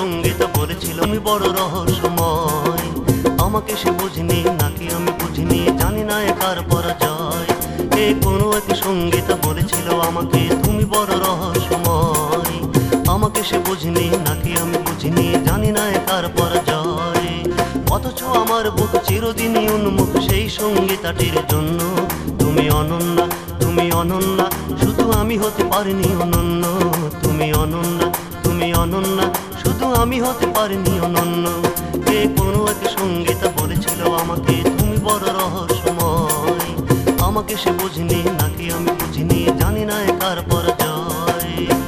সঙ্গীতা বলেছিল আমি বড় রহস্যময়। আমাকে সে বুঝিনি নাকি আমি বুঝিনি, জানি না একার পরাজয়। কোনো এক সঙ্গীতা বলেছিল আমাকে তুমি বড় রহস্যময়। আমাকে সে বুঝিনি নাকি আমি বুঝিনি, জানি না একার পরাজয়। অথচ আমার বুক চিরদিনই উন্মুখ সেই সঙ্গীতাটির জন্য। তুমি অনন্যা, তুমি অনন্যা, শুধু আমি হতে পারিনি অনন্য। তুমি অনন্যা, তুমি অনন্যা, শুধু আমি হতে পারিনি অনন্য। কোনো এক সঙ্গীতা বলেছিল আমাকে তুমি বড় রহস্যময়। আমাকে সে বুঝিনি নাকি আমি বুঝিনি, জানি না একার পরাজয়।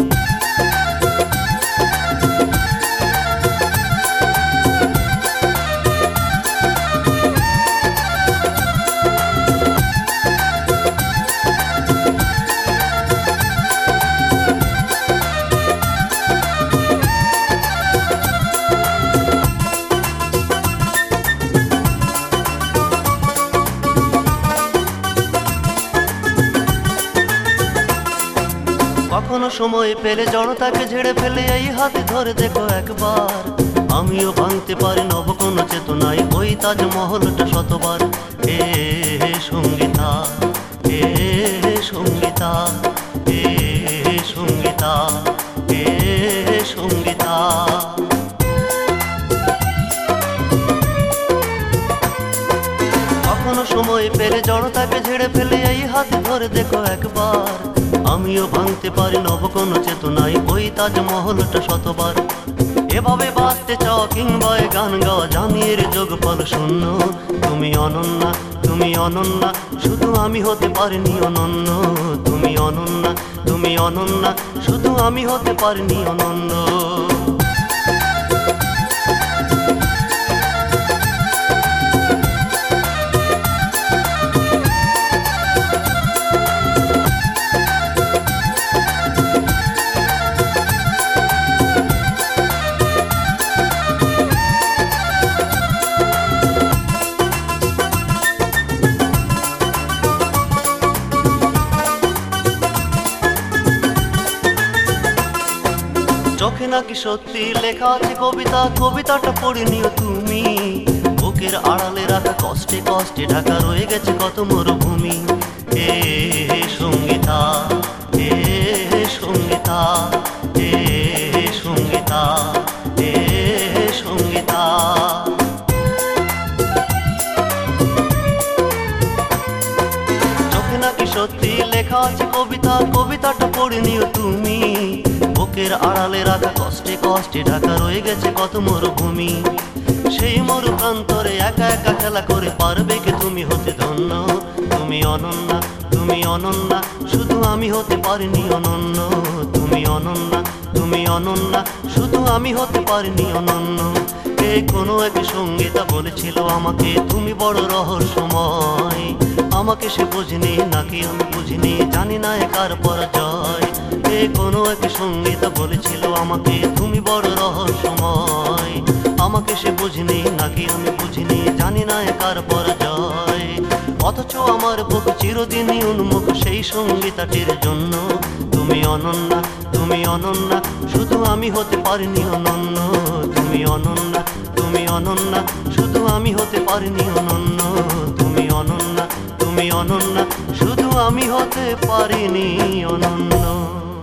কখনো সময় পেলে জড়তাকে ঝেড়ে ফেলে এই হাতে ধরে দেখো একবার। আমিও ভাঙতে পারি নব কোনো চেতনায় ওই তাজমহলটা শতবার। হে সঙ্গীতা, হে সঙ্গীতা, হে সঙ্গীতা, হে সঙ্গীতা। কখনো সময় পেলে জড়তাকে ঝেড়ে ফেলে এই হাতে ধরে দেখো একবার। আমিও ভাঙতে পারি নব কোনো চেতনায় ওই তাজমহলটা শতবার। এভাবে বাঁচতে চাও কিংবা গান গাওয়া জানিয়ে যোগফল শূন্য। তুমি অনন্যা, তুমি অনন্যা, শুধু আমি হতে পারিনি অনন্য। তুমি অনন্যা, তুমি অনন্যা, শুধু আমি হতে পারিনি অনন্য। চোখে নাকি সত্যি লেখা আছে কবিতা, কবিতাটা পড়ে নিও তুমি। বুকের আড়ালে রাখা কষ্টে কষ্টে ঢাকা রয়ে গেছে কত মরুভূমি। হে সঙ্গীতা, হে সঙ্গীতা, হে সঙ্গীতা, হে সঙ্গীতা। চোখে নাকি সত্যি লেখা আছে কবিতা, কবিতাটা পড়ে নিও তুমি। বুকের আড়ালে রাখা কষ্টে কষ্টে ঢাকা রয়ে গেছে কত মরুভূমি। সেই মরুপ্রান্তরে একা একা খেলা করে পারবে কে তুমি হতে ধন্য। তুমি অনন্যা, তুমি অনন্যা, শুধু আমি হতে পারিনি অনন্য। তুমি অনন্যা, তুমি অনন্যা, শুধু আমি হতে পারিনি অনন্য। কোনো এক সঙ্গীতা বলেছিল আমাকে তুমি বড় রহস্যময়। আমাকে সে বুঝিনি নাকি আমি বুঝিনি, জানি না একার পরাজয়। কোনো এক সঙ্গীতা বলেছিল আমাকে তুমি বড় রহস্যময়। আমাকে সে বুঝিনি নাকি আমি বুঝিনি, জানি না একার পরাজয়। অথচ আমার বুক চিরদিনই উন্মুখ সেই সঙ্গীতাটির জন্য। তুমি অনন্যা, তুমি অনন্যা, শুধু আমি হতে পারিনি অনন্য। তুমি অনন্যা, তুমি অনন্যা, শুধু আমি হতে পারিনি অনন্য। তুমি অনন্যা, তুমি অনন্যা, শুধু আমি হতে পারিনি অনন্য।